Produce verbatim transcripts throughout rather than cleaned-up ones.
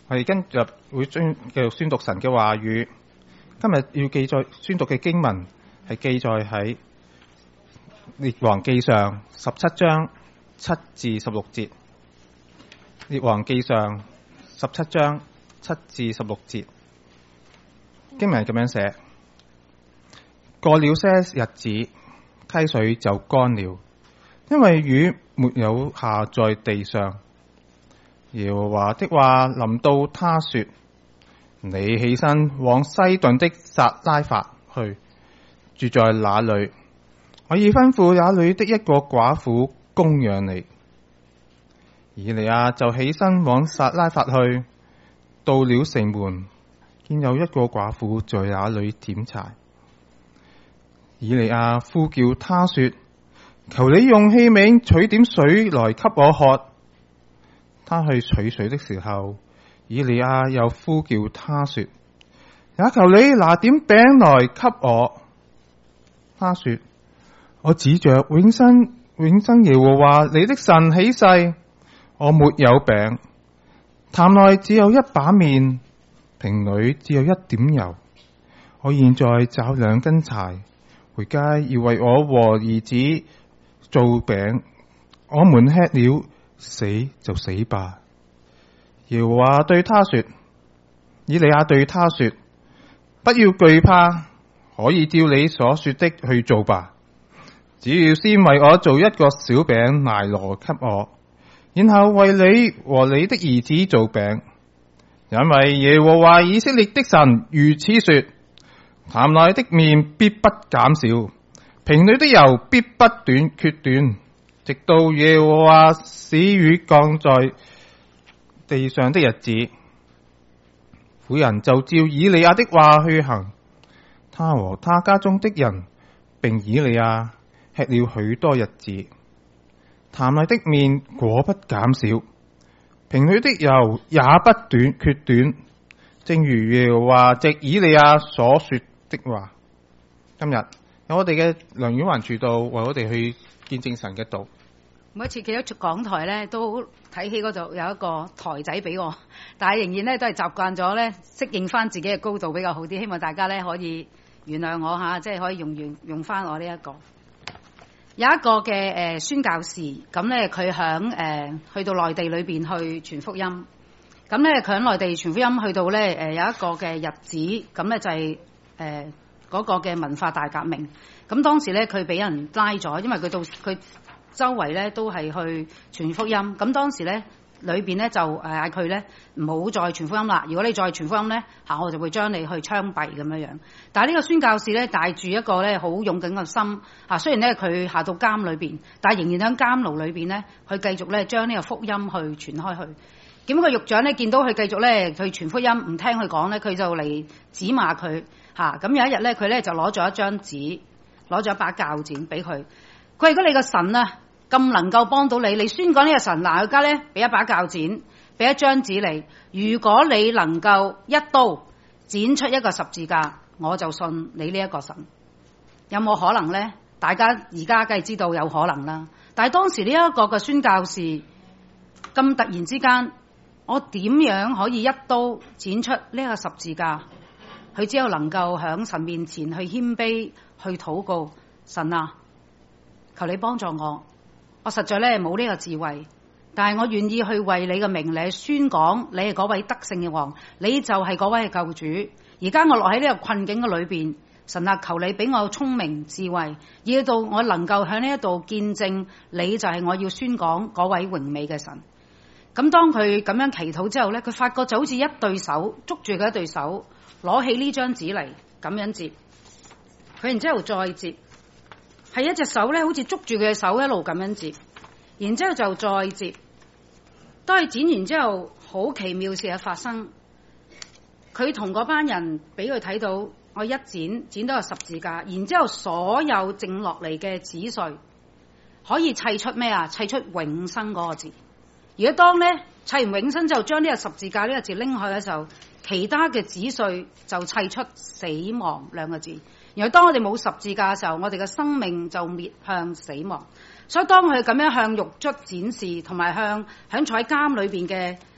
我哋跟住會將繼續宣讀神嘅話語。今日要記載宣讀嘅經文係記載喺列王記上十七章七至十六節。列王記上十七章七至十六節，經文係咁樣寫：過了些日子，溪水就乾了，因為雨沒有下在地上。耶和華的話臨到他說：你起身往西頓的撒拉法去，住在那裏。我已吩咐那裏的一個寡婦供養你。以利亞就起身往撒拉法去，到了城門，見有一個寡婦在那裏點柴。以利亞呼叫他說：求你用器皿取點水來給我喝。他去取水的時候，以利亞又呼叫他說：也求你拿點餅來給我。他說：我指着永生永生耶和華你的神起誓，我沒有餅，壇內只有一把麵，瓶裏只有一點油。我現在找兩根柴，回家要為我和兒子做餅，我們吃了，死就死吧。耶和華對他說：以利亞對他說：不要懼怕，可以照你所說的去做吧。只要先為我做一個小餅拿來給我，然後為你和你的兒子做餅，因為耶和華以色列的神如此說：壇內的麵必不減少，瓶裏的油必不短缺短，直到耶和華使雨降在地上的日子。婦人就照以利亞的話去行，他和他家中的人並以利亞吃了許多日子。壇內的麵果不減少，瓶裏的油也不短缺短，正如耶和華藉以利亞所說的話。今日有我哋嘅梁婉環傳道為我哋去見證神嘅道。 每一次企喺講台咧，都睇起嗰度有一個台仔俾我，但係仍然咧都係習慣咗咧，適應翻自己嘅高度比較好啲。希望大家咧可以原諒我吓，即係可以用用用翻我呢、這、一個。有一個嘅誒、呃、宣教士，咁咧佢響誒去到內地裏邊去傳福音。咁咧佢喺內地傳福音，去到咧誒、呃、有一個嘅日子，咁咧就係誒嗰個嘅文化大革命。咁當時咧佢俾人拉咗，因為佢到佢周圍咧都係去傳福音。咁當時咧裏邊咧就誒嗌佢咧唔好再傳福音啦。如果你再傳福音咧嚇，我就會將你去槍斃咁樣樣。但係呢個宣教士咧帶住一個咧好勇敢嘅心嚇，雖然咧佢下到監裏邊，但係仍然喺監牢裏邊咧，佢繼續咧將呢個福音去傳開去。咁個獄長咧見到佢繼續咧去傳福音，唔聽佢講咧，佢就嚟指罵佢嚇。咁有一日咧，佢咧就攞咗一張紙，攞咗一把鉸剪俾佢。佢話：如果你個神啊咁能夠幫到你，你宣講呢個神，嗱，佢家咧俾一把鉸剪，俾一張紙你。如果你能夠一刀剪出一個十字架，我就信你呢一個神。有冇可能呢？大家而家梗係知道有可能啦。但係當時呢一個嘅宣教士咁突然之間，我點樣可以一刀剪出呢一個十字架？佢只有能夠響神面前去謙卑去禱告，神啊，求你幫助我。我實在咧冇呢個智慧，但係我願意去為你嘅名嚟宣講，你係嗰位得勝嘅王，你就係嗰位嘅救主。而家我落喺呢個困境嘅裏邊，神啊，求你俾我聰明智慧，以到我能夠喺呢一度見證你就係我要宣講嗰位榮美嘅神。咁當佢咁樣祈禱之後咧，佢發覺就好似一對手捉住佢一對手，攞起呢張紙嚟咁樣折，佢然之後再折。係一隻手咧，好似捉住佢嘅手一路咁樣折，然之後就再折。當佢剪完之後，好奇妙事嘅發生。佢同嗰班人俾佢睇到，我一剪剪到個十字架，然之後所有剩落嚟嘅紙碎可以砌出咩啊？砌出永生嗰個字。如果當咧砌完永生之後，將呢個十字架呢個字拎去嘅時候，其他嘅紙碎就砌出死亡兩個字。然後當我哋冇十字架嘅時候，我哋嘅生命就滅向死亡。所以當佢咁樣向獄卒展示，同埋向響坐喺監裏邊嘅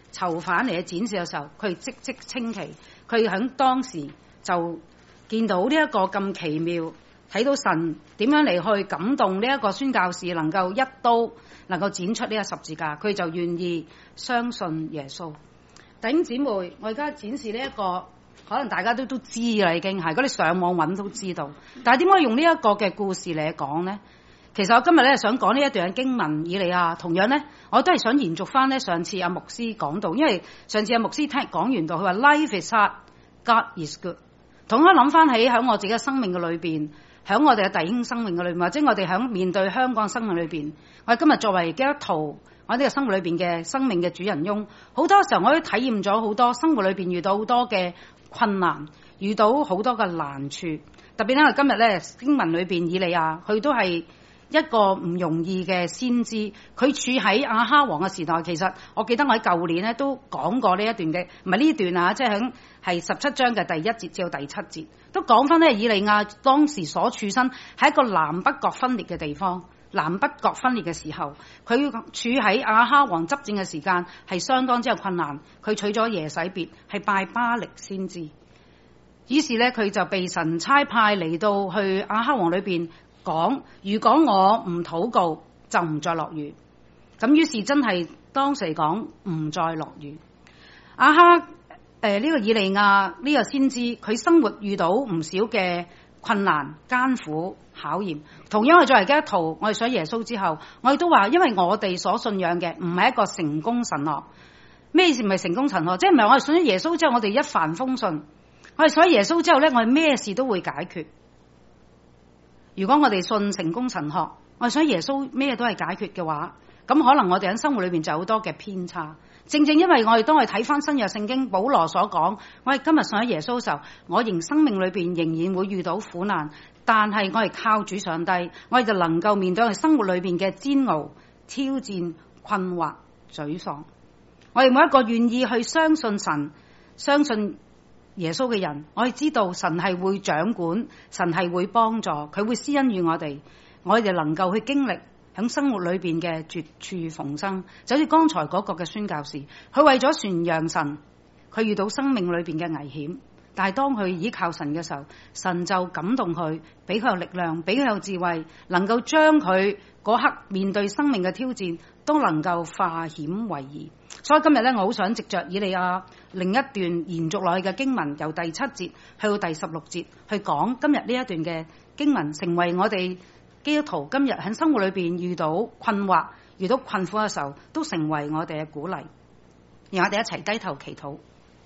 囚犯嚟嘅展示嘅時候，佢即即稱奇，佢喺當時就見到呢一個咁奇妙，睇到神點樣嚟去感動呢一個宣教士，能夠一刀能夠剪出呢個十字架，佢就願意相信耶穌。弟兄姊妹，我而家展示呢、這、一個，可能大家都都知啦，已經係，如果你上網揾都知道。但係點解用呢一個嘅故事嚟講呢？其實我今日咧想講呢一段嘅經文，以利亞同樣咧，我都係想延續翻咧上次阿牧師講到，因為上次阿牧師聽講完到，佢話 Life is hard, God is good。同我諗翻起喺我自己嘅生命嘅裏邊，喺我哋嘅弟兄生命嘅裏邊，或者我哋喺面對香港生命裏邊，我哋今日作為基督徒，我哋嘅生活裏邊嘅生命嘅主人翁，好多時候我都體驗咗好多生活裏邊遇到好多嘅困難，遇到好多嘅難處。特別咧，今日咧經文裏邊以利亞，佢都係一個唔容易嘅先知，佢處喺亞哈王嘅時代。其實我記得我喺舊年咧都講過呢一段嘅，唔係呢段啊，即係喺係十七章嘅第一節至到第七節，都講翻咧以利亞當時所處身係一個南北國分裂嘅地方。南北國分裂嘅時候，佢處喺亞哈王執政嘅時間係相當之有困難。佢娶咗耶洗別，係拜巴力先知。於是咧佢就被神差派嚟到去亞哈王裏邊講，如果我唔禱告，就唔再落雨。咁於是真係當時嚟講唔再落雨。亞哈誒呢、呃這個以利亞呢個先知，佢生活遇到唔少嘅困難、艱苦、考驗。同樣我作為基督徒，我哋信耶穌之後，我哋都話，因為我哋所信仰嘅唔係一個成功神學。咩意思唔係成功神學？即係唔係我哋信咗耶穌之後，我哋一帆風順。我哋信咗耶穌之後咧，我哋咩事都會解決。如果我哋信成功神學，我哋信咗耶穌咩都係解決嘅話，咁可能我哋喺生活裏邊就有好多嘅偏差。正正因為我哋當我哋睇翻新約聖經保羅所講，我哋今日信咗耶穌嘅時候，我仍生命裏邊仍然會遇到苦難，但係我哋靠主上帝，我哋就能夠面對我哋生活裏邊嘅煎熬、挑戰、困惑、沮喪。我哋每一個願意去相信神、相信耶穌嘅人，我哋知道神係會掌管，神係會幫助，佢會施恩於我哋，我哋就能夠去經歷喺生活裏邊嘅絕處逢生。就好似剛才嗰個嘅宣教士，佢為咗傳揚神，佢遇到生命裏邊嘅危險，但係當佢依靠神嘅時候，神就感動佢，俾佢有力量，俾佢有智慧，能夠將佢嗰刻面對生命嘅挑戰都能夠化險為夷。所以今日咧，我好想藉着以利亞另一段延續落去嘅經文，由第七節去到第十六節去講今日呢一段嘅經文，成為我哋基督徒今日喺生活裏邊遇到困惑、遇到困苦嘅時候，都成為我哋嘅鼓勵。讓我哋一齊低頭祈禱。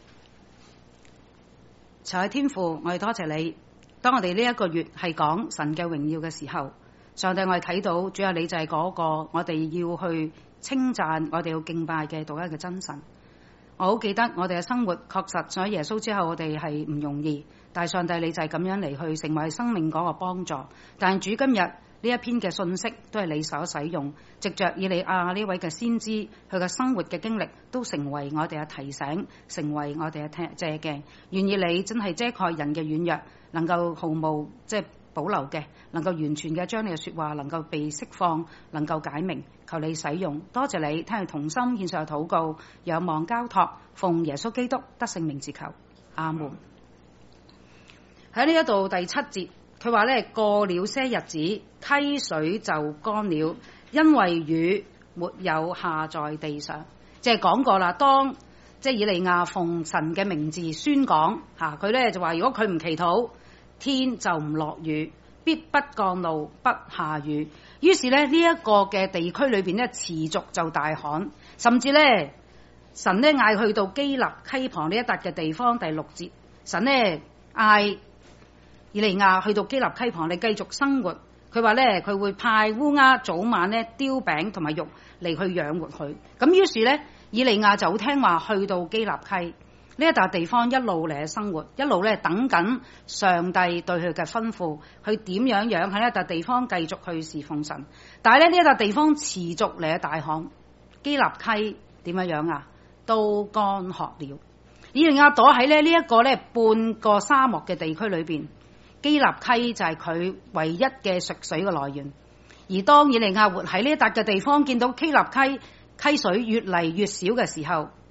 慈愛天父，我哋多謝你。當我哋呢一個月係講神嘅榮耀嘅時候，上帝，我哋睇到主要你就係嗰個我哋要去稱讚、我哋要敬拜嘅獨一嘅真神。我好記得我哋嘅生活確實在耶穌之後，我哋係唔容易，但係上帝你就係咁樣嚟去成為生命嗰個幫助。但係主今日呢一篇嘅信息都係你所使用，藉着以利亞呢位嘅先知，佢嘅生活嘅經歷都成為我哋嘅提醒，成為我哋嘅借鏡。願意你真係遮蓋人嘅軟弱，能夠毫無即係保留嘅，能夠完全嘅將你嘅說話能夠被釋放，能夠解明。求你使用，多謝你，聽佢同心獻上禱告，仰望交託，奉耶穌基督得勝名字求，阿門。喺呢一度第七節，佢話咧，過了些日子，溪水就乾了，因為雨沒有下在地上。即係講過啦，當即係以利亞奉神嘅名字宣講吓，佢咧就話如果佢唔祈禱，天就唔落雨，必不降露，不下雨。於是咧呢一個嘅地區裏邊咧持續就大旱，甚至咧神咧嗌去到基立溪旁呢一笪嘅地方。第六節，神咧嗌以利亞去到基立溪旁，你繼續生活。佢話咧佢會派烏鴉早晚咧丟餅同埋肉嚟去養活佢。咁於是咧以利亞就好聽話，去到基立溪呢一笪地方，一路嚟生活，一路咧等緊上帝對佢嘅吩咐，佢點樣樣喺呢一笪地方繼續去侍奉神。但係咧呢一笪地方持續嚟嘅大旱，基立溪點樣樣啊？都乾涸了。以利亞躲喺咧呢一個咧半個沙漠嘅地區裏邊，基立溪就係佢唯一嘅食水嘅來源。而當以利亞活喺呢一笪嘅地方，見到基立溪溪水越嚟越少嘅時候，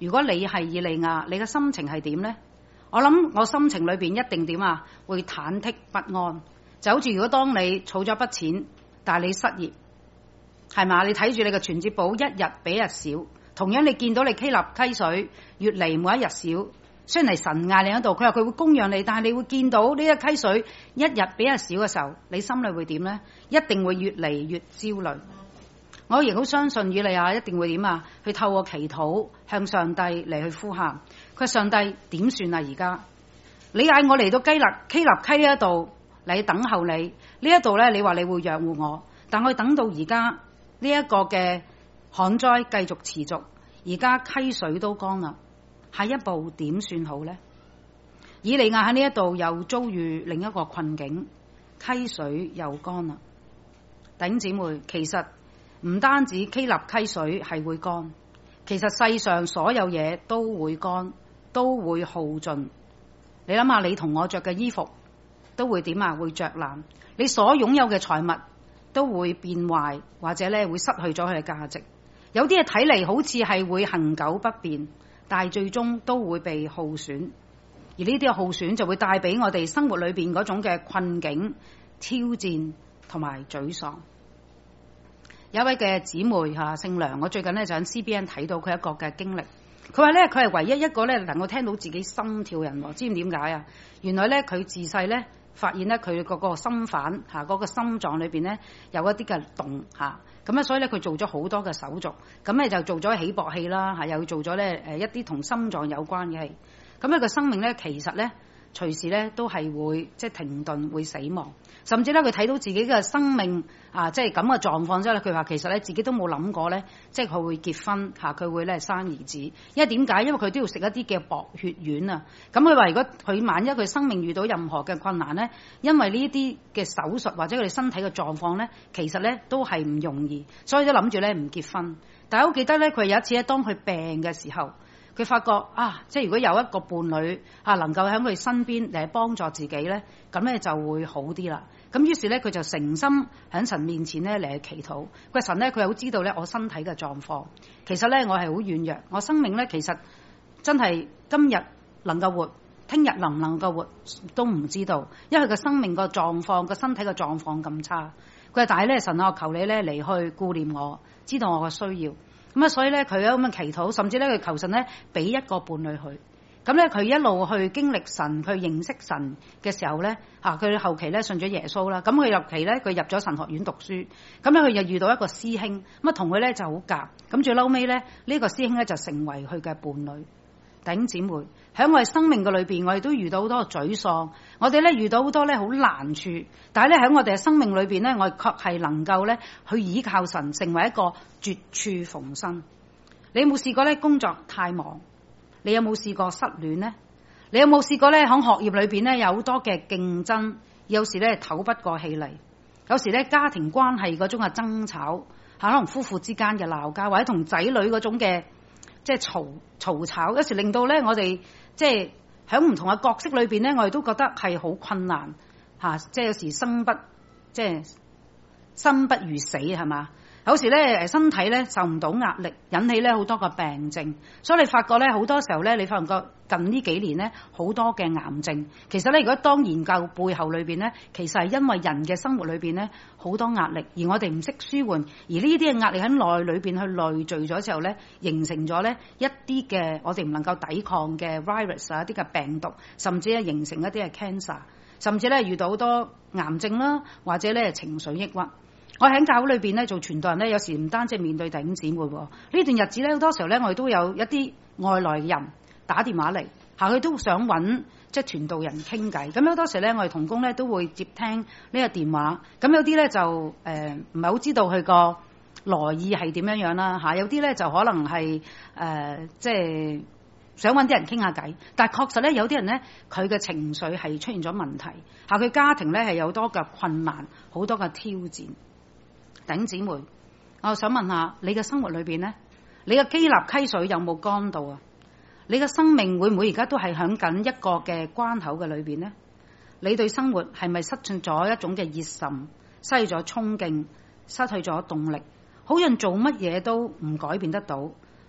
如果你係以利亞，你嘅心情係點呢？我諗我心情裏邊一定點啊？會忐忑不安，就好似如果當你儲咗筆錢，但係你失業，係嘛？你睇住你嘅存折簿一日比一日少，同樣你見到你溪立溪水越嚟每一日少，雖然係神嗌你喺度，佢話佢會供養你，但係你會見到呢個溪水一日比一日少嘅時候，你心裏會點呢？一定會越嚟越焦慮。我亦好相信以利亞一定會點啊？去透過祈禱向上帝嚟去呼喊。佢話上帝點算啊？而家你嗌我嚟到基立基立溪呢一度嚟等候你呢一度咧，你話你會養護我，但我等到而家呢一個嘅旱災繼續持續，而家溪水都乾啦，下一步點算好呢？以利亞喺呢一度又遭遇另一個困境，溪水又乾啦。弟兄姊妹，其實唔單止基立溪水係會乾，其實世上所有嘢都會乾，都會耗盡。你諗下，你同我着嘅衣服都會點啊？會着爛。你所擁有嘅財物都會變壞，或者咧會失去咗佢嘅價值。有啲嘢睇嚟好似係會恆久不變，但係最終都會被耗損。而呢啲嘅耗損就會帶俾我哋生活裏邊嗰種嘅困境、挑戰同埋沮喪。有一位嘅姊妹嚇姓梁，我最近咧就喺 C B N 睇到佢一個嘅經歷。佢話咧佢係唯一一個咧能夠聽到自己心跳人喎，知唔知點解啊？原來咧佢自細咧發現咧佢嗰個心瓣嚇嗰個心臟裏邊咧有一啲嘅洞嚇，咁咧所以咧佢做咗好多嘅手續，咁咧就做咗起搏器啦嚇，又做咗咧誒一啲同心臟有關嘅器。咁咧個生命咧其實咧隨時咧都係會即係停頓，會死亡。甚至咧佢睇到自己嘅生命啊，即係咁嘅狀況之後咧，佢話其實咧自己都冇諗過咧，即係佢會結婚嚇，佢會咧生兒子。因為點解？因為佢都要食一啲嘅薄血丸啊。咁佢話如果佢萬一佢生命遇到任何嘅困難咧，因為呢啲嘅手術或者佢哋身體嘅狀況咧，其實咧都係唔容易，所以都諗住咧唔結婚。但係我記得咧，佢有一次咧，當佢病嘅時候，佢發覺啊，即係如果有一個伴侶啊，能夠喺佢身邊嚟幫助自己咧，咁咧就會好啲啦。咁於是咧，佢就誠心喺神面前咧嚟祈禱。佢話神咧，佢好知道咧我身體嘅狀況。其實咧，我係好軟弱，我生命咧其實真係今日能夠活，聽日能唔能夠活都唔知道，因為佢嘅生命個狀況、個身體嘅狀況咁差。佢話但係咧，神啊，我求你咧嚟去顧念我，知道我嘅需要。咁啊，所以咧佢有咁嘅祈禱，甚至咧佢求神咧俾一個伴侶佢。咁咧佢一路去經歷神，去認識神嘅時候咧，嚇佢後期咧信咗耶穌啦。咁佢入期咧佢入咗神學院讀書，咁咧佢又遇到一個師兄，咁啊同佢咧就好夾。咁最嬲尾咧呢個師兄咧就成為佢嘅伴侶。弟兄姊妹，喺我哋生命嘅裏邊，我哋都遇到好多沮喪，我哋咧遇到好多咧好難處，但係咧喺我哋嘅生命裏邊咧，我哋確係能夠咧去倚靠神，成為一個絕處逢生。你有冇試過咧工作太忙？你有冇試過失戀呢？你有冇試過咧喺學業裏邊咧有好多嘅競爭，有時咧唞不過氣嚟，有時咧家庭關係嗰種嘅爭吵，可能夫婦之間嘅鬧交，或者同仔女嗰種嘅即係嘈嘈吵，有時令到咧我哋即係喺唔同嘅角色裏邊咧，我哋都覺得係好困難嚇，即係有時生不即係生不如死係嘛？有時咧誒身體咧受唔到壓力，引起咧好多個病症，所以你發覺咧好多時候咧，你發覺近呢幾年咧好多嘅癌症，其實咧如果當研究背後裏邊咧，其實係因為人嘅生活裏邊咧好多壓力，而我哋唔識舒緩，而呢啲嘅壓力喺內裏邊去累聚咗之後咧，形成咗咧一啲嘅我哋唔能夠抵抗嘅 virus 啊，一啲嘅病毒，甚至咧形成一啲嘅 cancer， 甚至咧遇到好多癌症啦，或者咧情緒抑鬱。我喺教會裏邊咧做傳道人咧，有時唔單止面對弟兄姊妹喎，呢段日子咧好多時候咧，我哋都有一啲外來人打電話嚟，嚇佢都想揾即係傳道人傾偈。咁好多時咧，我哋同工咧都會接聽呢個電話。咁有啲咧就誒唔係好知道佢個來意係點樣樣啦嚇，有啲咧就可能係誒、呃、即係想揾啲人傾下偈。但係確實咧，有啲人咧佢嘅情緒係出現咗問題嚇，佢家庭咧係有好多嘅困難，好多嘅挑戰。弟兄姊妹，我想問下你嘅生活裏邊呢，你嘅基立溪水有冇乾到啊？你嘅生命會唔會而家都係響緊一個嘅關口嘅裏邊呢？你對生活係咪失去咗一種嘅熱忱，失去咗衝勁，失去咗動力，好像做乜嘢都唔改變得到，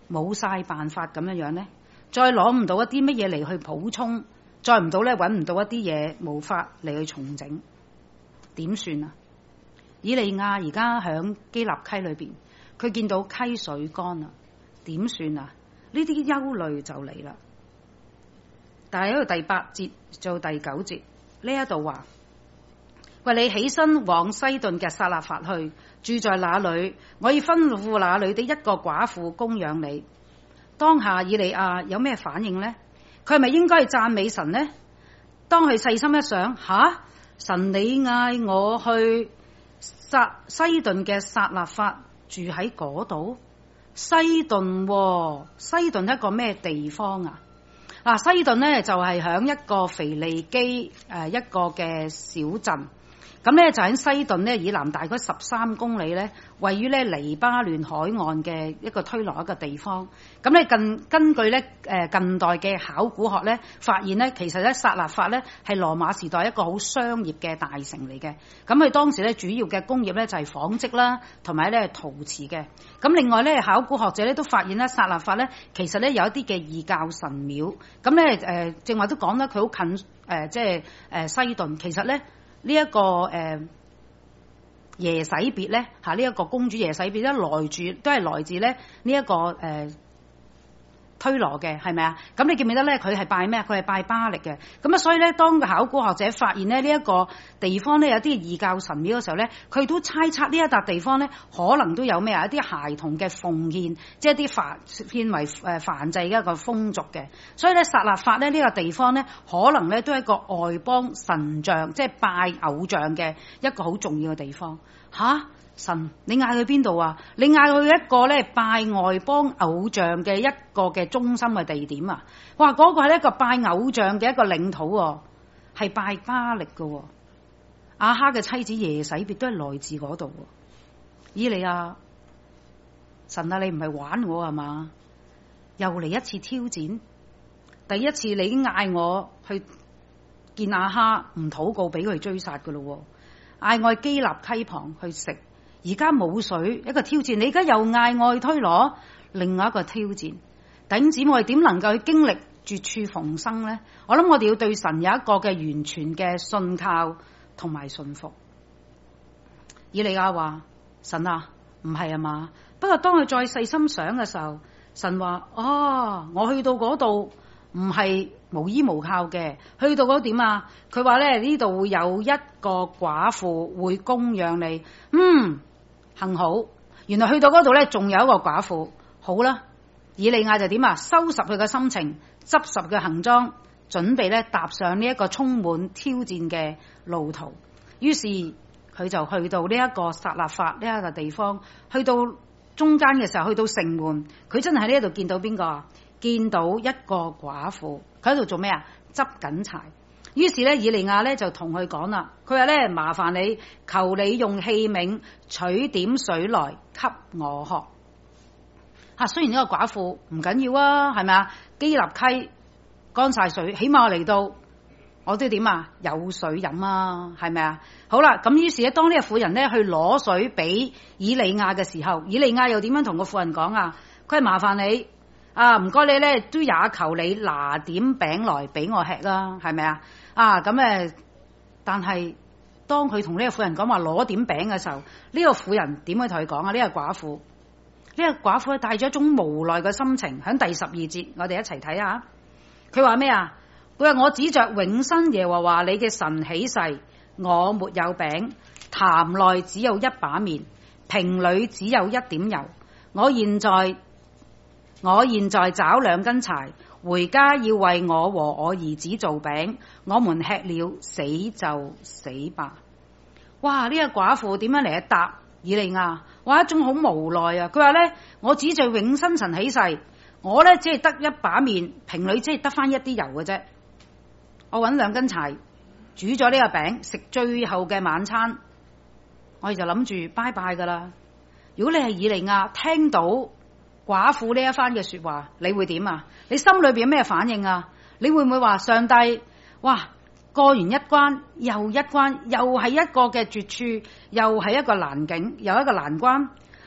冇晒辦法咁樣樣呢？再攞唔到一啲乜嘢嚟去補充，再唔到咧揾唔到一啲嘢，無法嚟去重整，點算啊？以利亞而家響基立溪裏邊，佢見到溪水乾啦，點算啊？呢啲憂慮就嚟啦。但係喺度第八節做第九節呢一度話，喂，你起身往西頓嘅撒勒法去，住在那裏，我要吩咐那裏的一個寡婦供養你。當下以利亞有咩反應呢？佢係咪應該係讚美神呢？當佢細心一想，吓，神你嗌我去撒西頓嘅撒勒法住喺嗰度？西頓、哦，西頓一個咩地方啊？嗱，西頓呢就係、是、響一個腓利基誒、呃、一個嘅小鎮。咁咧就喺西頓咧以南大概十三公里咧，位於咧黎巴嫩海岸嘅一個推羅一個地方。咁咧近根據咧誒近代嘅考古學咧，發現咧其實咧撒勒法咧係羅馬時代一個好商業嘅大城嚟嘅。咁佢當時咧主要嘅工業咧就係紡織啦，同埋咧陶瓷嘅。咁另外咧考古學者咧都發現咧撒勒法咧其實咧有一啲嘅異教神廟。咁咧誒正話都講得佢好近誒、呃、即係誒西頓，其實咧。呢、這、一個誒、呃、耶洗別咧嚇，呢一個公主耶洗別咧來住都係來自咧呢一個誒、呃、推羅嘅，係咪啊？咁你記唔記得咧？佢係拜咩？佢係拜巴力嘅。咁啊，所以咧，當考古學者發現咧呢一個地方咧有啲異教神廟嘅時候咧，佢都猜測呢一笪地方咧可能都有咩啊？一啲孩童嘅奉獻，即係一啲繁獻為誒燔祭嘅一個風俗嘅。所以咧，撒勒法咧呢、這個地方咧，可能咧都係一個外邦神像，即係拜偶像嘅一個好重要嘅地方。吓？神，你嗌佢邊度啊？你嗌佢一個咧拜外邦偶像嘅一個嘅中心嘅地點啊！哇，嗰、那個係一個拜偶像嘅一個領土、啊，係拜巴力嘅、啊。亞哈嘅妻子耶洗別都係來自嗰度、啊。以利亞，神啊，你唔係玩我係嘛？又嚟一次挑戰。第一次你已經嗌我去見亞哈，唔禱告俾佢追殺嘅咯，嗌我去基立溪旁去食。而家冇水，一個挑戰。你而家又嗌我去推羅，另外一個挑戰。弟兄姊妹，我哋點能夠去經歷絕處逢生呢？我諗我哋要對神有一個嘅完全嘅信靠同埋信服。以利亞話：神啊，唔係啊嘛。不過當佢再細心想嘅時候，神話：哦，我去到嗰度唔係無依無靠嘅，去到嗰點啊？佢話咧呢度會有一個寡婦會供養你。嗯。幸好，原來去到嗰度咧，仲有一個寡婦。好啦，以利亞就點啊？收拾佢嘅心情，執拾佢行裝，準備咧踏上呢一個充滿挑戰嘅路途。於是佢就去到呢一個撒勒法呢一個地方，去到中間嘅時候，去到城門，佢真係喺呢一度見到邊個啊？見到一個寡婦，佢喺度做咩啊？執緊柴。於是咧，以利亞咧就同佢講啦，佢話咧，麻煩你，求你用器皿取點水來給我喝。吓、啊，雖然呢個寡婦唔緊要啊，係咪啊？基立溪乾晒水，起碼嚟到我都點啊？有水飲啊，係咪啊？好啦，咁於是咧，當呢個婦人咧去攞水俾以利亞嘅時候，以利亞又點樣同個婦人講啊？佢係麻煩你啊，唔該你咧，都也求你拿點餅來俾我吃啦，係咪啊？啊，咁誒，但係當佢同呢個婦人講話攞點餅嘅時候，呢、這個婦人點去同佢講啊？呢、這個寡婦，呢、這個寡婦帶咗一種無奈嘅心情，喺第十二節，我哋一齊睇下。佢話咩啊？佢話我指着永生耶和華你嘅神起誓，我沒有餅，壇內只有一把麵，瓶裏只有一點油。我現在我現在找兩根柴，回家要為我和我兒子做餅，我們吃了死就死吧。哇！呢、這個寡婦點樣嚟答以利亞？哇！一種好無奈啊！佢話咧，我指着永生神起誓，我咧只係得一把麵，瓶裏只係得翻一啲油嘅啫。我搵兩根柴，煮咗呢個餅，食最後嘅晚餐，我哋就諗住拜拜噶啦。如果你係以利亞，聽到寡婦呢一番嘅說話，你會點啊？你心裏邊有咩反應啊？你會唔會話上帝，哇，過完一關又一關，又係一個嘅絕處，又係一個難境，又一個難關，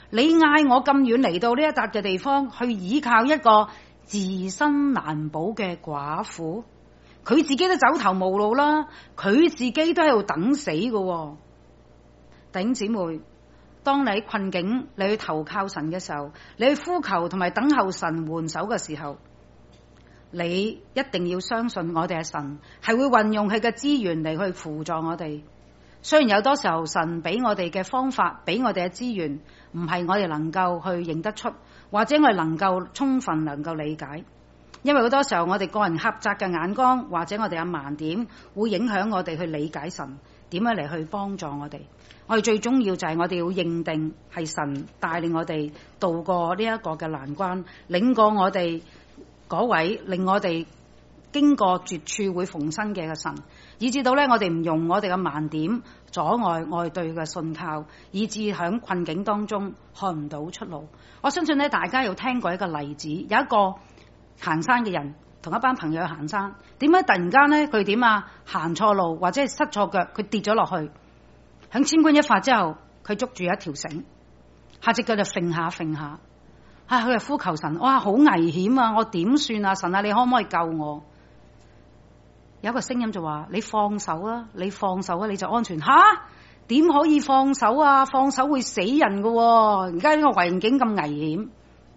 你嗌我咁遠嚟到呢一笪嘅地方去依靠一個自身難保嘅寡婦，佢自己都走投無路啦，佢自己都喺度等死㗎。弟兄姊妹，當你喺困境，你去投靠神嘅時候，你去呼求同埋等候神援手嘅時候，你一定要相信我哋嘅神係會運用佢嘅資源嚟去輔助我哋。雖然有多時候神俾我哋嘅方法，俾我哋嘅資源唔係我哋能夠去認得出，或者我哋能夠充分能夠理解，因為好多時候我哋個人狹窄嘅眼光，或者我哋嘅盲點會影響我哋去理解神點樣嚟去幫助我哋。我哋最重要就係我哋要認定係神帶領我哋渡過呢一個嘅難關，領過我哋嗰位令我哋經過絕處會逢生嘅神，以至到咧我哋唔用我哋嘅盲點阻礙我哋對佢嘅信靠，以致喺困境當中看唔到出路。我相信咧大家有聽過一個例子，有一個行山嘅人同一班朋友去行山，點解突然間咧佢點啊行錯路或者係失錯腳，佢跌咗落去，響千鈞一髮之後佢捉住一條繩，下隻腳就揈下揈下，啊佢就呼求神，哇好危險啊，我點算啊，神啊你可唔可以救我？有一個聲音就話：你放手啊，你放手啊，你就安全。吓，點可以放手啊？放手會死人噶喎，而家呢個環境咁危險，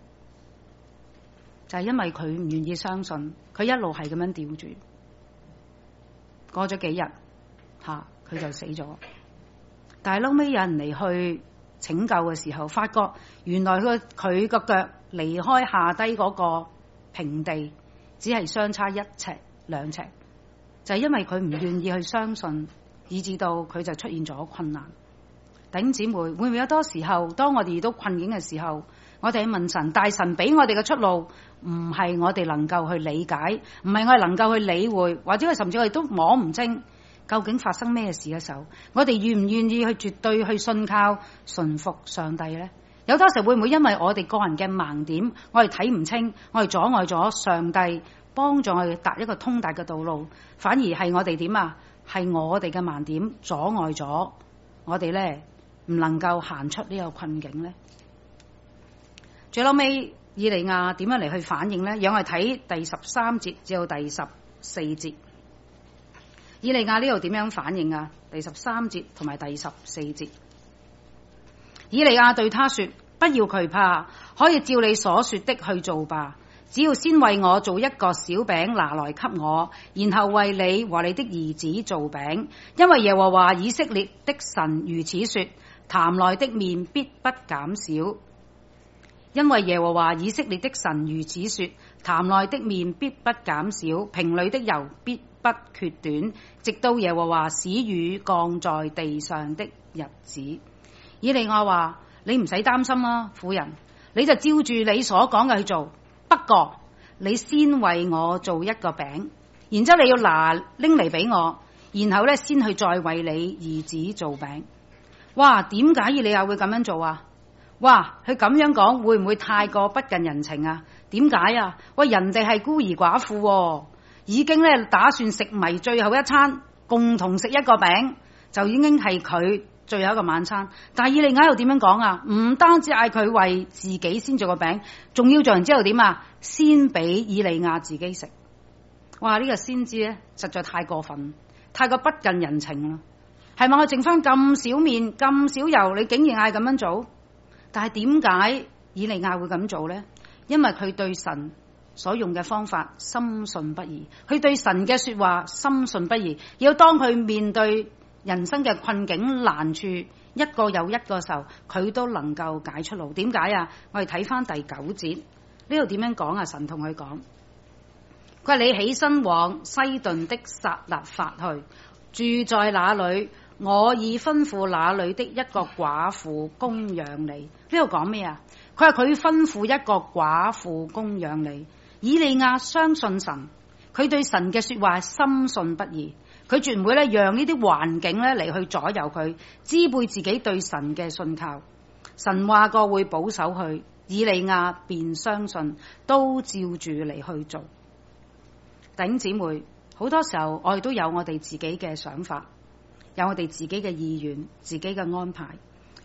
就係因為佢唔願意相信，佢一路係咁樣吊住。過咗幾日，吓佢就死咗。但係後尾有人嚟去拯救嘅時候，發覺原來佢佢個腳離開下低嗰個平地，只係相差一尺兩尺。就係因為佢唔願意去相信，以致到佢就出現咗困難。弟兄姊妹，會唔會有多時候，當我哋遇到困境嘅時候，我哋去問神，但神俾我哋嘅出路唔係我哋能夠去理解，唔係我哋能夠去理會，或者甚至我哋都摸唔清究竟發生咩事嘅時候，我哋願唔願意去絕對去信靠順服上帝呢？有多時會唔會因為我哋個人嘅盲點，我哋睇唔清，我哋阻礙咗上帝幫助我哋達一個通達嘅道路，反而係我哋點啊？係我哋嘅盲點阻礙咗我哋咧，唔能夠行出呢個困境咧。最後尾以利亞點樣嚟去反應咧？讓我哋睇第十三節至到第十四節。以利亞呢度點樣反應啊？第十三節同埋第十四節。以利亞對他說：不要懼怕，可以照你所說的去做吧。只要先為我做一個小餅拿來給我，然後為你和你的兒子做餅，因為耶和華以色列的神如此說：壇內的麵必不減少。因為耶和華以色列的神如此說：壇內的麵必不減少，瓶裏的油必不缺短，直到耶和華使雨降在地上的日子。以利亞話：你唔使擔心啦，婦人，你就照住你所講嘅去做。不過你先為我做一個餅，然之後你要拿拎嚟俾我，然後咧先去再為你兒子做餅。哇，點解以利亞會咁樣做啊？哇，佢咁樣講會唔會太過不近人情啊？點解啊？喂，人哋係孤兒寡婦喎，已經咧打算食埋最後一餐，共同食一個餅，就已經係佢最後一個晚餐。但係以利亞又點樣講啊？唔單止嗌佢為自己先做個餅，仲要做完之後點啊？先俾以利亞自己食。哇！呢個先知咧，實在太過分，太過不近人情啦。係咪我剩翻咁少麵、咁少油，你竟然嗌咁樣做？但係點解以利亞會咁做咧？因為佢對神所用嘅方法深信不疑，佢對神嘅說話深信不疑。要當佢面對人生嘅困境難處一個又一個時候，佢都能夠解出路。點解啊？我哋睇翻第九節呢度點樣講啊？神同佢講，佢話你起身往西頓的撒勒法去，住在那裏，我已吩咐那裏的一個寡婦供養你。呢度講咩啊？佢話佢吩咐一個寡婦供養你。以利亞相信神，佢對神嘅說話深信不疑。佢絕唔會咧讓呢啲環境咧嚟去左右佢，支配自己對神嘅信靠。神話過會保守佢，以利亞便相信，都照住嚟去做。弟兄姊妹，好多時候我哋都有我哋自己嘅想法，有我哋自己嘅意願、自己嘅安排。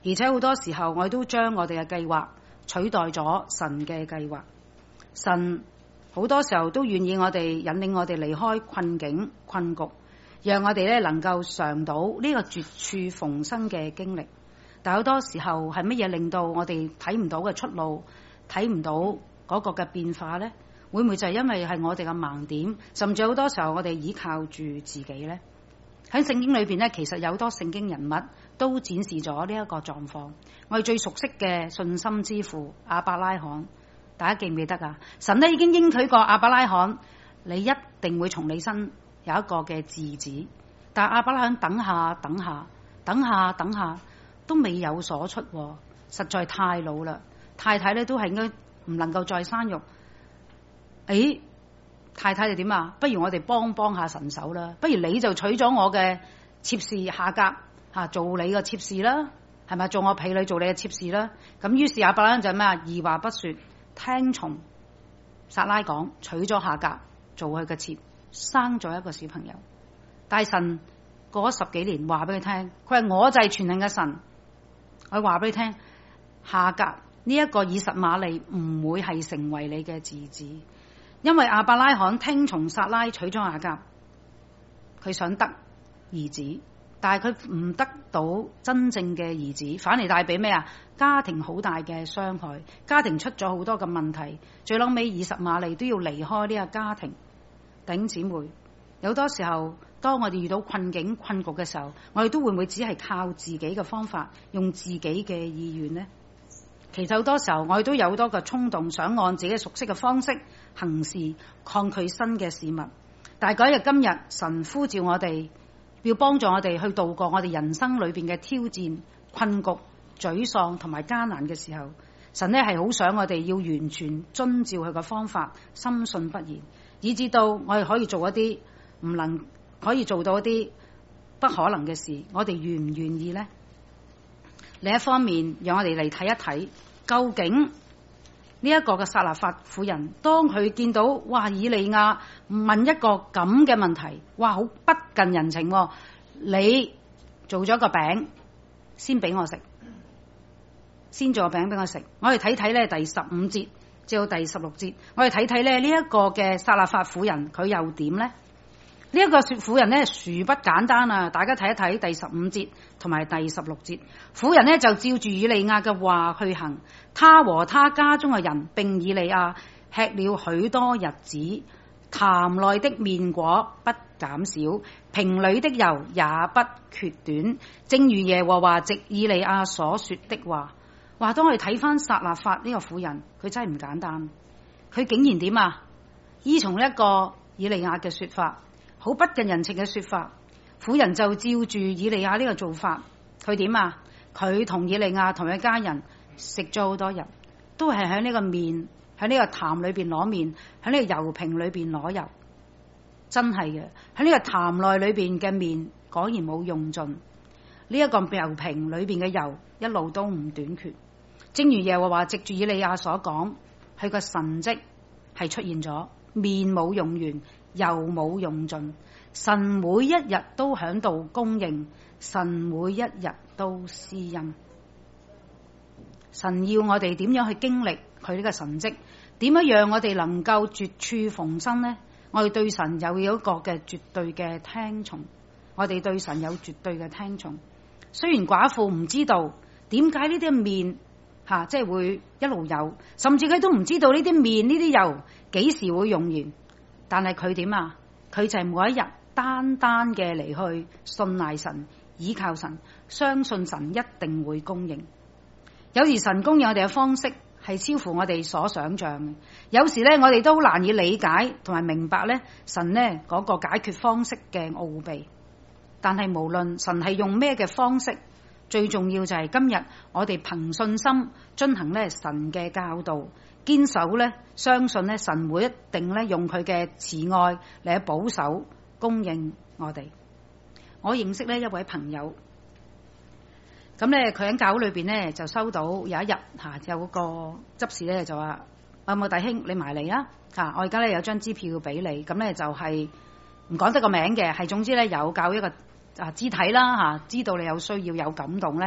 而且好多時候我哋都將我哋嘅計劃取代咗神嘅計劃。神好多時候都願意我哋引領我哋離開困境困局，讓我哋咧能夠嘗到呢個絕處逢生嘅經歷。但好多時候係乜嘢令到我哋睇唔到嘅出路，睇唔到嗰個嘅變化呢？會唔會就係因為係我哋嘅盲點，甚至好多時候我哋依靠住自己呢？喺聖經裏邊呢，其實有好多聖經人物都展示咗呢一個狀況。我哋最熟悉嘅信心之父亞伯拉罕，大家記唔記得啊？神呢已經應許過亞伯拉罕，你一定會從你身有一個嘅兒子。但亞伯拉罕等下等下等下等下都未有所出，實在太老啦。太太咧都係應該唔能夠再生育。誒，太太就點啊？不如我哋幫幫下神手啦，不如你就娶咗我嘅妾侍夏甲吓，做你嘅妾侍啦，係咪？做我婢女，做你嘅妾侍啦。咁於是亞伯拉罕就咩啊？二話不說，聽從撒拉講，娶咗夏甲做佢嘅妾，生咗一個小朋友。大神過咗十幾年，話俾佢聽，佢話我就係全能嘅神。我話俾你聽，夏甲呢一個以實瑪利唔會係成為你嘅兒子，因為亞伯拉罕聽從撒拉娶咗夏甲，佢想得兒子，但係佢唔得到真正嘅兒子，反而帶俾咩啊？家庭好大嘅傷害，家庭出咗好多嘅問題，最後尾以實瑪利都要離開呢個家庭。弟兄姊妹，有好多時候當我哋遇到困境困局嘅時候，我哋都會唔會只係靠自己嘅方法，用自己嘅意願呢？其實好多時候我哋都有好多嘅衝動，想按自己熟悉嘅方式行事，抗拒新嘅事物。但係嗰日今日神呼召我哋，要幫助我哋去度過我哋人生裏邊嘅挑戰、困局、沮喪同埋艱難嘅時候，神呢係好想我哋要完全遵照佢嘅方法，深信不疑，以至到我哋可以做一啲唔能可以做到一啲不可能嘅事，我哋願唔願意呢？另一方面，讓我哋嚟睇一睇，究竟呢一個嘅撒勒法婦人，當佢見到哇以利亞問一個咁嘅問題，哇好不近人情喎，你做咗個餅先俾我食，先做個餅俾我食。我哋睇睇咧第十五節至到第十六節，我哋睇睇咧呢一個嘅撒勒法婦人佢又點呢？呢、這、一個婦人呢，殊不簡單啊！大家睇一睇第十五節同埋第十六節，婦人呢，就照住以利亞嘅話去行，他和他家中嘅人並以利亞吃了許多日子，壇內的麵果不減少，瓶裏的油也不缺短，正如耶和華藉以利亞所說的話。話當我哋睇翻撒勒法呢個婦人，佢真係唔簡單，佢竟然點啊？依從一個以利亞嘅說法，好不近人情嘅說法，婦人就照住以利亞呢個做法，佢點啊？佢同以利亞同佢家人食咗好多日，都係喺呢個麵，喺呢個壇裏邊攞麵，喺呢個油瓶裏邊攞油，真係嘅。喺呢個壇內裏邊嘅麵果然冇用盡，呢、這、一個油瓶裏邊嘅油一路都唔短缺。正如耶和華藉住以利亞所講，佢個神蹟係出現咗，麵冇用完，油冇用盡，神每一日都響度供應，神每一日都施恩。神要我哋點樣去經歷佢呢個神蹟？點樣讓我哋能夠絕處逢生呢？我哋對神有一個嘅絕對嘅聽從，我哋對神有絕對嘅聽從。雖然寡婦唔知道點解呢啲麵吓，即係會一路有，甚至佢都唔知道呢啲麵呢啲油幾時會用完，但係佢點啊？佢就係每一日單單嘅嚟去信賴神，依靠神，相信神一定會供應。有時神供應我哋嘅方式係超乎我哋所想象嘅，有時咧我哋都難以理解同埋明白咧神咧嗰個解決方式嘅奧秘。但係無論神係用咩嘅方式，最重要就係今日我哋憑信心遵行咧神嘅教導，堅守咧相信咧神會一定咧用佢嘅慈愛嚟保守供應我哋。我認識呢一位朋友，咁咧佢喺教會裏邊咧就收到有一日吓有個執事咧就話：有冇弟兄你埋嚟啦？吓我而家咧有張支票俾你，咁咧就係唔講得個名嘅，係總之咧有教一個啊肢體啦吓，知道你有需要有感動咧，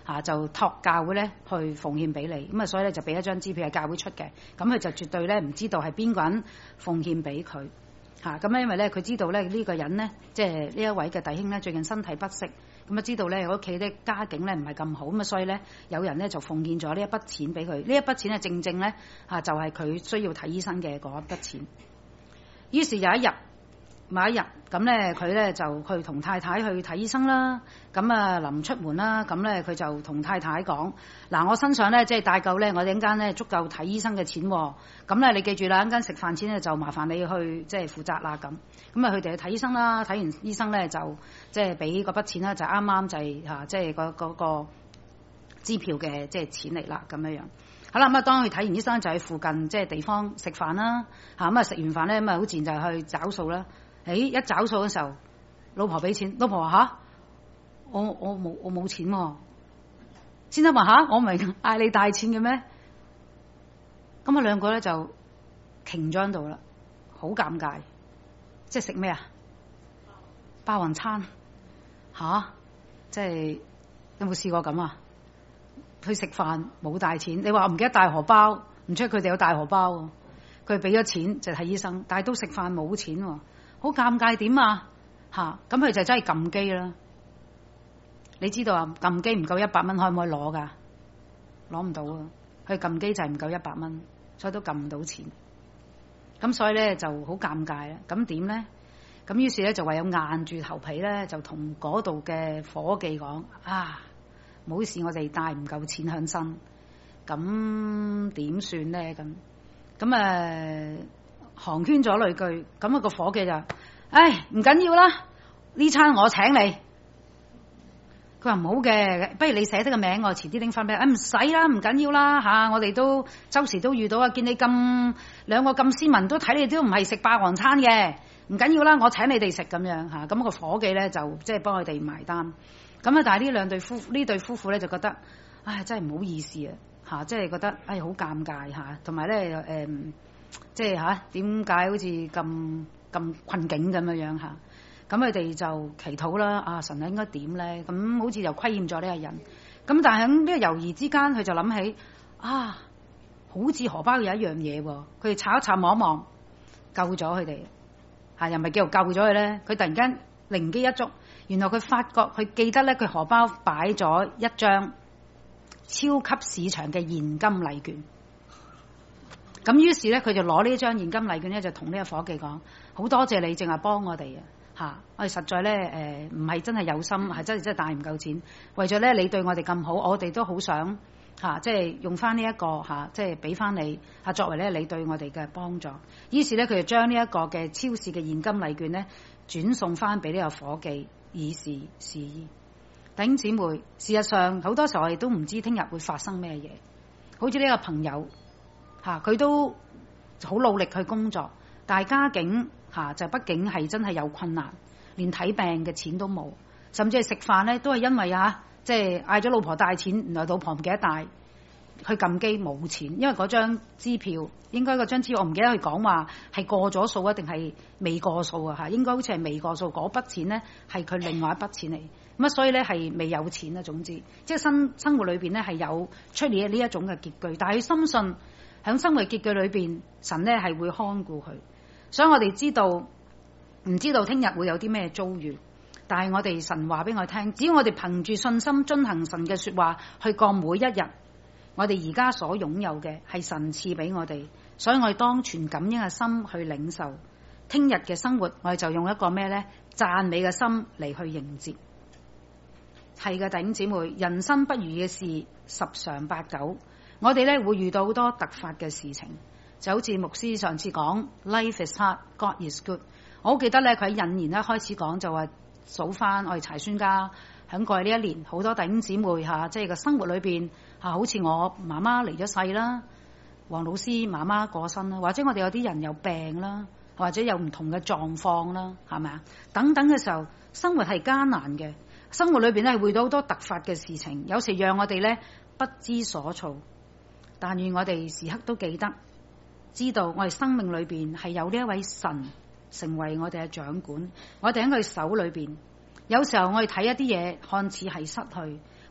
嚇、啊、就託教會咧去奉獻俾你，咁啊所以咧就俾一張支票係教會出嘅，咁佢就絕對咧唔知道係邊個人奉獻俾佢嚇，咁、啊、咧因為咧佢知道咧呢、呢個人咧即係呢一位嘅弟兄咧最近身體不適，咁啊知道咧屋企啲家境咧唔係咁好，咁啊所以咧有人咧就奉獻咗呢一筆錢俾佢，呢一筆錢咧正正咧嚇、啊、就係、是、佢需要睇醫生嘅嗰一筆錢。於是有一日某一日咁咧，佢咧就去同太太去睇醫生啦。咁啊，臨出門啦，咁咧佢就同太太講：嗱，我身上咧即係帶夠咧，我哋陣間咧足夠睇醫生嘅錢。咁咧，你記住啦，陣間食飯錢咧就麻煩你去即係負責啦。咁咁啊，佢哋去睇醫生啦。睇完醫生咧就即係俾嗰筆錢啦，就啱啱就係嚇即係嗰嗰個支票嘅即係錢嚟啦。咁樣樣好啦。咁啊，當佢睇完醫生就喺附近即係地方食飯啦。嚇咁啊，食完飯咧咁啊，好自然就去找數啦。誒一找數嘅時候，老婆俾錢，老婆話吓，我我冇我冇錢喎、啊。先生話吓，我唔係嗌你帶錢嘅咩？咁啊兩個咧就停咗喺度啦，好尷尬。即係食咩啊？霸王餐吓？即係有冇試過咁啊？去食飯冇帶錢，你話唔記得帶荷包，唔出佢哋有帶荷包喎。佢俾咗錢就睇醫生，但係都食飯冇錢喎。好尷尬點啊嚇！咁佢就真係撳機啦。你知道啊，撳機唔夠一百蚊可唔可以攞㗎？攞唔到啊！佢撳機就係唔夠一百蚊，所以都撳唔到錢。咁所以咧就好尷尬啦。咁點咧？咁於是咧就唯有硬住頭皮咧，就同嗰度嘅伙計講：啊，唔好意思，我哋帶唔夠錢響身。咁點算咧？咁咁誒？寒暄咗兩句，咁、那個伙計就：唉，唔緊要啦，呢餐我請你。佢話唔好嘅，不如你寫得個名，我遲啲拎翻俾你。唉，唔使啦，唔緊要啦嚇，我哋都周時都遇到啊，見你咁兩個咁斯文，都睇你都唔係食霸王餐嘅，唔緊要啦，我請你哋食咁樣嚇。咁、那個伙計咧就即係幫佢哋埋單。咁啊，但係呢兩對夫呢對夫婦咧就覺得，唉，真係唔好意思啊嚇，即係覺得唉好尷尬嚇，同埋咧誒。即係吓，點解好似咁咁困境咁樣樣吓？咁佢哋就祈禱啦。啊，神應該點咧？咁好似又虧欠咗呢個人。咁但係喺呢個猶豫之間，佢就諗起啊，好似荷包有一樣嘢喎。佢哋查一查望一望，救咗佢哋吓，又唔係叫做救咗佢咧？佢突然間靈機一觸，原來佢發覺佢記得咧，佢荷包擺咗一張超級市場嘅現金禮券。咁於是咧，佢就攞呢張現金禮券咧，就同呢個伙計講：好多謝你，淨係幫我哋啊！嚇，我哋實在咧誒，唔係真係有心，係真係真係帶唔夠錢。為咗咧你對我哋咁好，我哋都好想嚇，即係用翻呢一個嚇，即係俾翻你嚇，作為咧你對我哋嘅幫助。於是咧，佢就將呢一個嘅超市嘅現金禮券咧，轉送翻俾呢個伙計，以示示意。弟兄姊妹，事實上好多時候我哋都唔知聽日會發生咩嘢，好似呢個朋友。嚇佢都好努力去工作，但係家境嚇就畢竟係真係有困難，連睇病嘅錢都冇，甚至係食飯咧都係因為嚇即係嗌咗老婆帶錢，原來老婆唔記得帶，去撳機冇錢，因為嗰張支票應該嗰張支票我唔記得佢講話係過咗數啊定係未過數啊嚇，應該好似係未過數，嗰筆錢咧係佢另外一筆錢嚟，咁啊所以咧係未有錢啊。總之即係生生活裏邊咧係有出現呢一種嘅拮據，但係佢深信。喺生活拮據裏邊，神咧係會看顧佢，所以我哋知道唔知道聽日會有啲咩遭遇，但係我哋神話俾我聽，只要我哋憑住信心遵行神嘅說話去過每一日，我哋而家所擁有嘅係神賜俾我哋，所以我哋當存感恩嘅心去領受聽日嘅生活，我哋就用一個咩咧讚美嘅心嚟去迎接。係嘅，弟兄姊妹，人生不如意嘅事十常八九。我哋咧會遇到好多突發嘅事情，就好似牧師上次講 Life is hard, God is good。我好記得咧，佢喺引言一開始講就話數翻我哋柴宣家喺過去呢一年好多弟兄姊妹嚇，即係個生活裏邊嚇，好似我媽媽離咗世啦，黃老師媽媽過身啦，或者我哋有啲人有病啦，或者有唔同嘅狀況啦，係咪啊？等等嘅時候，生活係艱難嘅，生活裏邊咧會遇到好多突發嘅事情，有時讓我哋咧不知所措。但願我哋時刻都記得，知道我哋生命裏邊係有呢一位神成為我哋嘅掌管，我哋喺佢手裏邊。有時候我哋睇一啲嘢看似係失去，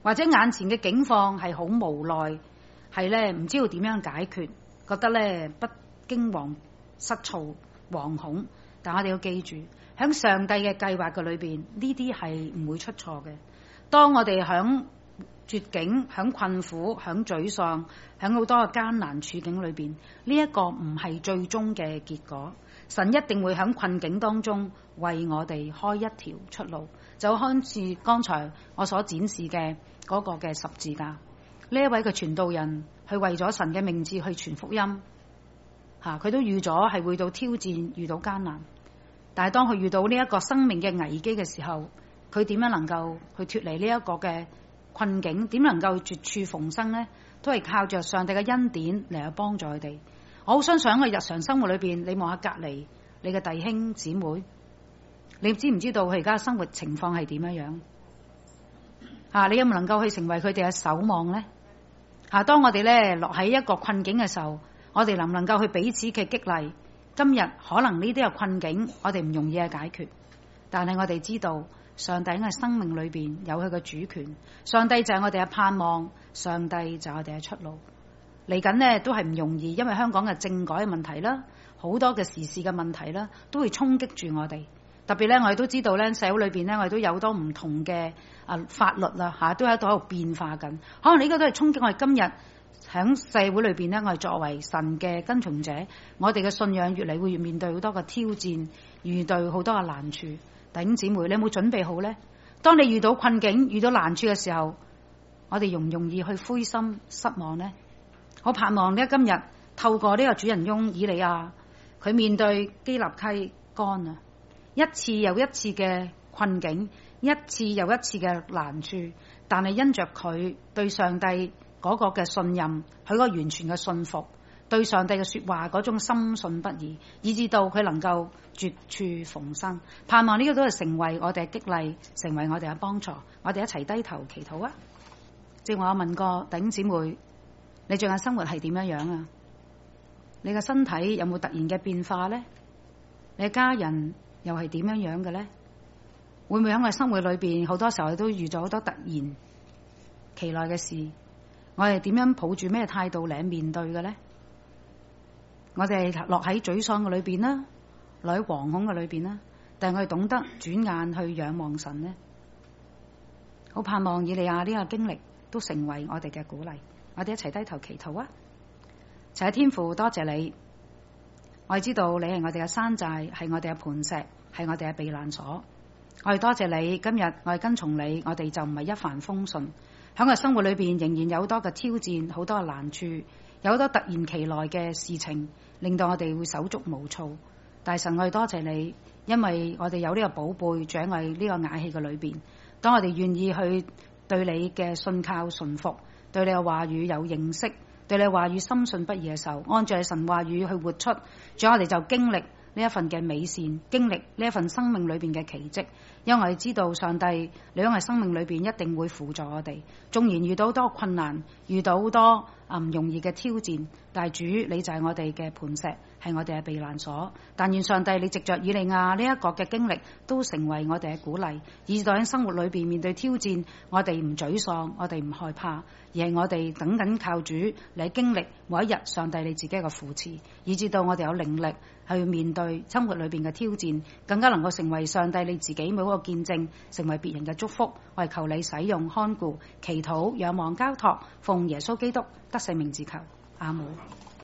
或者眼前嘅境況係好無奈，係咧唔知道點樣解決，覺得咧不驚惶失措、惶恐。但我哋要記住，喺上帝嘅計劃嘅裏邊，呢啲係唔會出錯嘅。當我哋喺絕境、喺困苦、喺沮喪、喺好多嘅艱難處境裏邊，呢一個唔係最終嘅結果。神一定會喺困境當中為我哋開一條出路，就好似剛才我所展示嘅嗰個嘅十字架。呢一位嘅傳道人，佢為咗神嘅名字去傳福音，吓佢都預咗係會到挑戰，遇到艱難。但係當佢遇到呢一個生命嘅危機嘅時候，佢點樣能夠去脫離呢一個嘅困境？點能夠絕處逢生呢？都係靠着上帝嘅恩典嚟去幫助佢哋。我好相信喺佢日常生活裏邊，你望下隔籬你嘅弟兄姊妹，你知唔知道佢而家生活情況係點樣樣？啊，你有冇能夠去成為佢哋嘅守望呢？啊，當我哋咧落喺一個困境嘅時候，我哋能唔能夠去彼此嘅激勵？今日可能呢啲嘅困境，我哋唔容易去解決，但係我哋知道上帝喺生命裏邊有佢嘅主權，上帝就係我哋嘅盼望，上帝就係我哋嘅出路。嚟緊呢都係唔容易，因為香港嘅政改嘅問題啦，好多嘅時事嘅問題啦，都會衝擊住我哋。特別咧，我哋都知道咧，社會裏邊咧，我哋都有好多唔同嘅啊法律啦嚇，都喺度喺度變化緊。可能呢個都係衝擊我哋今日喺社會裏邊咧，我哋作為神嘅跟從者，我哋嘅信仰越嚟會越面對好多嘅挑戰，遇到好多嘅難處。弟兄姊妹，你有冇準備好呢？當你遇到困境、遇到難處嘅時候，我哋容唔容易去灰心失望呢？我盼望呢，今日透過呢個主人翁以利亞，佢面對基立溪乾啊，一次又一次嘅困境，一次又一次嘅難處，但係因着佢對上帝嗰個嘅信任，佢嗰個完全嘅信服，對上帝嘅說話嗰種深信不疑，以至到佢能夠絕處逢生。盼望呢個都係成為我哋嘅激勵，成為我哋嘅幫助。我哋一齊低頭祈禱啊！正話我問過弟兄姊妹，你最近生活係點樣樣啊？你嘅身體有冇突然嘅變化呢？你嘅家人又係點樣樣嘅呢？會唔會喺我哋生活裏邊好多時候都遇咗好多突然其來嘅事？我哋點樣抱住咩態度嚟面對嘅呢？我哋落喺沮喪嘅裏邊啦，落喺惶恐嘅裏邊啦，定係我哋懂得轉眼去仰望神呢？好盼望以利亞呢個經歷都成為我哋嘅鼓勵。我哋一齊低頭祈禱啊！齊天父，多謝你，我哋知道你係我哋嘅山寨，係我哋嘅磐石，係我哋嘅避難所。我哋多謝你，今日我哋跟從你，我哋就唔係一帆風順。喺我生活裏邊仍然有好多嘅挑戰，好多嘅難處，有好多突然其來嘅事情，令到我哋會手足無措。但係神，我哋多謝你，因為我哋有呢個寶貝長喺呢個瓦器嘅裏邊。當我哋願意去對你嘅信靠順服，對你嘅話語有認識，對你嘅話語深信不疑嘅時候，按照你神話語去活出，仲有我哋就經歷呢一份嘅美善，經歷呢一份生命裏邊嘅奇蹟。因為我哋知道上帝你喺我哋生命裏邊一定會輔助我哋，縱然遇到好多困難，遇到好多啊唔容易嘅挑戰，但係主你就係我哋嘅磐石，係我哋嘅避難所。但願上帝你藉着以利亞呢一個嘅經歷，都成為我哋嘅鼓勵，以至到喺生活裏邊面對挑戰，我哋唔沮喪，我哋唔害怕，而係我哋等緊靠主嚟經歷每一日上帝你自己嘅扶持，以至到我哋有靈力去面對生活裏邊嘅挑戰，更加能夠成為上帝你自己每一個見證，成為別人嘅祝福。我係求你使用看顧、祈禱、仰望、交託，奉耶穌基督得勝名字求，阿門。